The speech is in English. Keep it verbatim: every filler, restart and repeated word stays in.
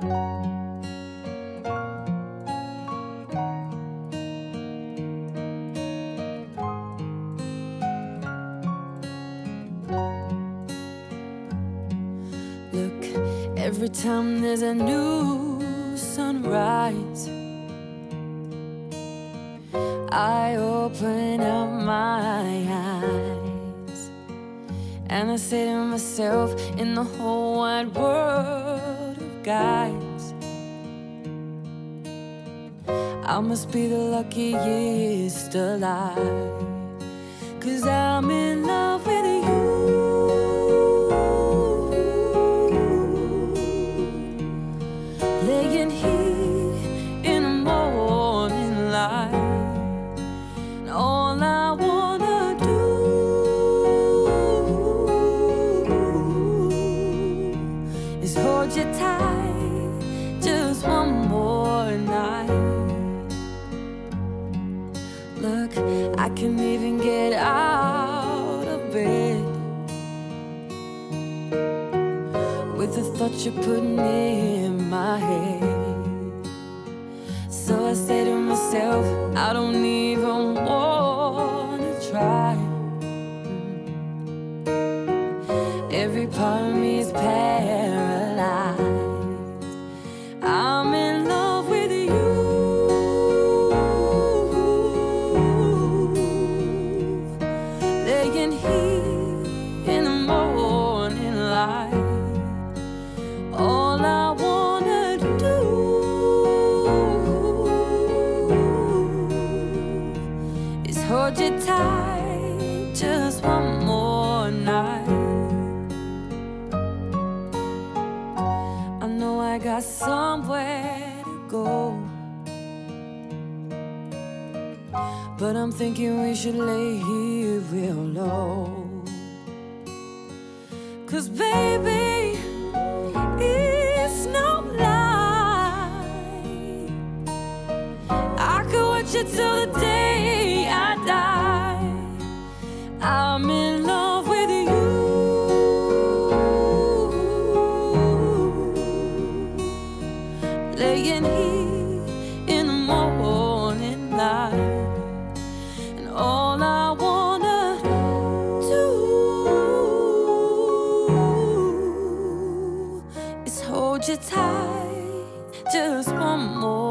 Look, every time there's a new sunrise, I open up my eyes and I say to myself, in the whole wide world of guys, I must be the luckiest alive, 'cause I'm in love with you. Laying here in the morning light, and all I wanna do is hold you tight just one more night. Look, I can't even get out of bed with the thought you're putting in my head. So I say to myself, I don't even wanna try. Every part of me is paralyzed. I'm in love with you. Laying here in the morning light, all I wanna do is hold you tight just one more night. I know I got somewhere to go, but I'm thinking we should lay here real low. 'Cause baby, it's no lie, I could watch you till the day I die. I'm in love with you. Laying here in the morning light, and all I wanna do is hold you tight just one more